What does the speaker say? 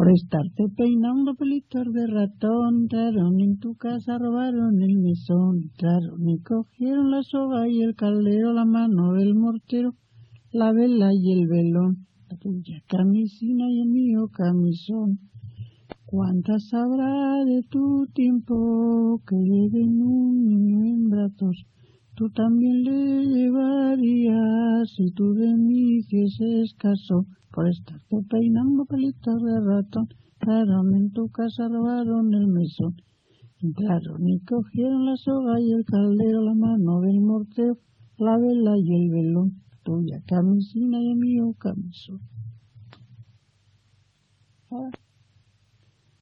Por estarte peinando pelitos de ratón, entraron en tu casa, robaron el mesón, entraron y cogieron la soga y el caldero, la mano del mortero, la vela y el velón, la tuya camisina y el mío camisón. ¿Cuántas habrá de tu tiempo que lleven un niño en brazos? Tú también le llevarías si tú de mí hicieses caso. Por estarte peinando pelitos de ratón, entraron en tu casa, robaron el mesón. Entraron y cogieron la soga y el caldero, la mano del mortero, la vela y el velón, tuya camisina y el mío camisón.